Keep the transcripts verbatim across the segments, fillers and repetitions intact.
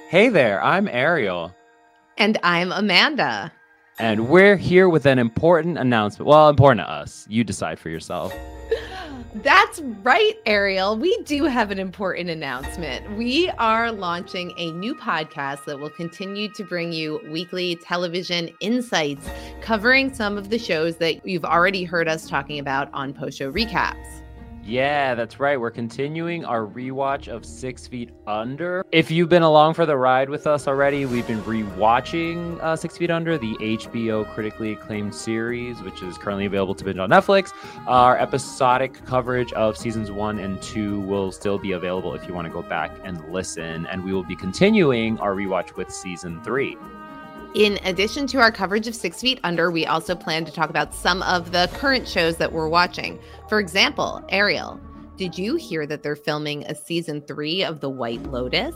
Hey there, I'm Ariel. And I'm Amanda. And we're here with an important announcement. Well, important to us. You decide for yourself. That's right, Ariel. We do have an important announcement. We are launching a new podcast that will continue to bring you weekly television insights covering some of the shows that you've already heard us talking about on post-show recaps. Yeah, that's right. We're continuing our rewatch of Six Feet Under. If you've been along for the ride with us already, we've been rewatching uh, Six Feet Under, the H B O critically acclaimed series, which is currently available to binge on Netflix. Our episodic coverage of seasons one and two will still be available if you want to go back and listen. And we will be continuing our rewatch with season three. In addition to our coverage of Six Feet Under, we also plan to talk about some of the current shows that we're watching. For example, Ariel, did you hear that they're filming a season three of The White Lotus?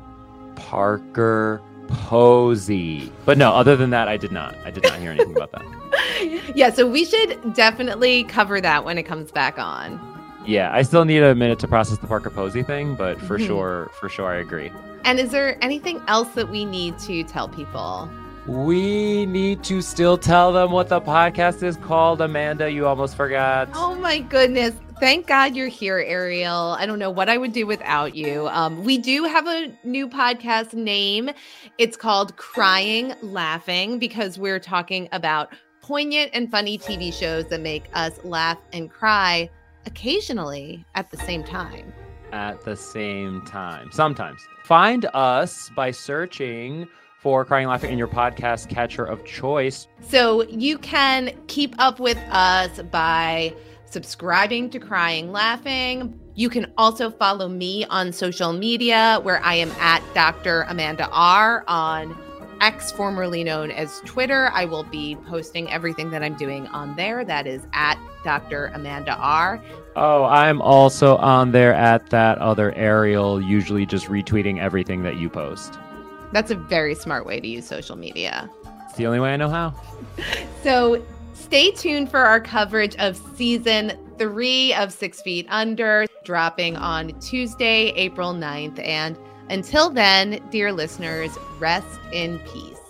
Parker Posey. But no, other than that, I did not. I did not hear anything about that. Yeah, so we should definitely cover that when it comes back on. Yeah, I still need a minute to process the Parker Posey thing, but for mm-hmm. sure, for sure, I agree. And is there anything else that we need to tell people? We need to still tell them what the podcast is called. Amanda, you almost forgot. Oh my goodness. Thank God you're here, Ariel. I don't know what I would do without you. Um, we do have a new podcast name. It's called Crying Laughing, because we're talking about poignant and funny T V shows that make us laugh and cry occasionally at the same time. At the same time. Sometimes. Find us by searching for Crying Laughing in your podcast catcher of choice. So you can keep up with us by subscribing to Crying Laughing. You can also follow me on social media, where I am at Doctor Amanda R on X, formerly known as Twitter. I will be posting everything that I'm doing on there. That is at Doctor Amanda R. Oh, I'm also on there at that other Ariel, usually just retweeting everything that you post. That's a very smart way to use social media. It's the only way I know how. So stay tuned for our coverage of season three of Six Feet Under, dropping on Tuesday, April ninth. And until then, dear listeners, rest in peace.